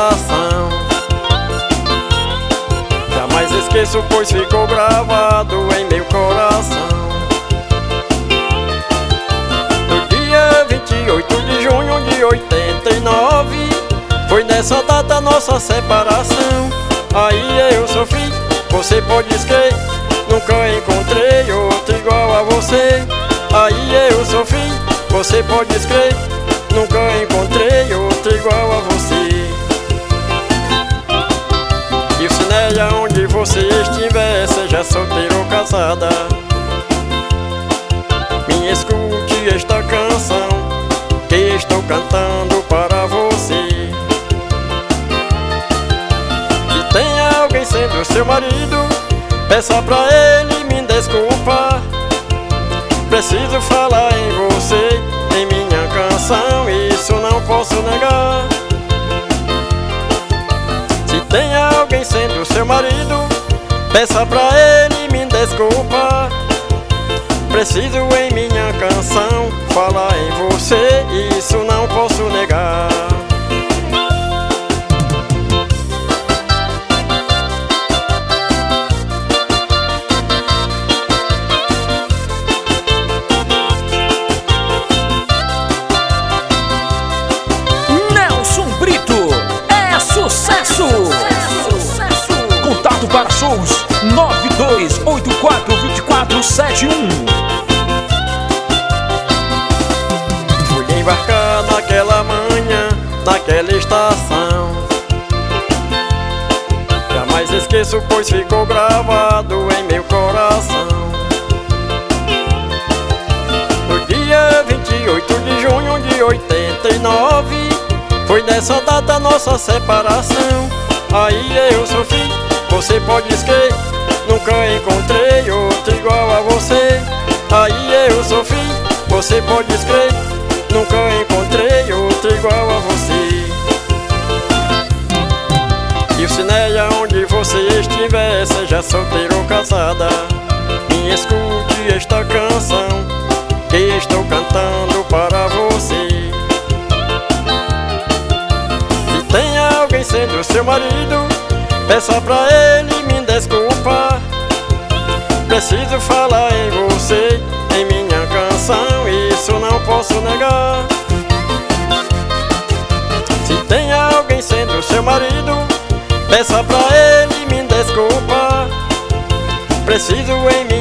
coração. Jamais esqueço, pois ficou gravado em meu coração. No dia 28 de junho de 89, foi nessa data nossa separação. Aí eu sofri, você pode escrever, nunca encontrei outro igual a você. Aí eu sofri, você pode escrever, nunca encontrei outro igual a você. E o Cinéia, onde você estiver, seja solteira ou casada, me escute esta canção que estou cantando para você. Se tem alguém sendo seu marido, peça pra ele me desculpar. Preciso falar em você, em minha canção, isso não posso negar. Se tem alguém sendo seu marido, peça pra ele me desculpar. Preciso em minha canção falar em você, isso não posso negar. Contato para shows 92842471. Fui embarcar naquela manhã, naquela estação. Jamais esqueço, pois ficou gravado em meu coração. No dia 28 de junho de 89, foi nessa data nossa separação. Aí eu sofri, você pode escrever, nunca encontrei outro igual a você. Aí eu sofri, você pode escrever, nunca encontrei outro igual a você. E o Cinéia, onde você estiver, seja solteira ou casada, me escute esta canção que estou cantando para você. Sendo seu marido, peça pra ele me desculpar. Preciso falar em você, em minha canção, isso não posso negar. Se tem alguém sendo seu marido, peça pra ele me desculpar. Preciso em minha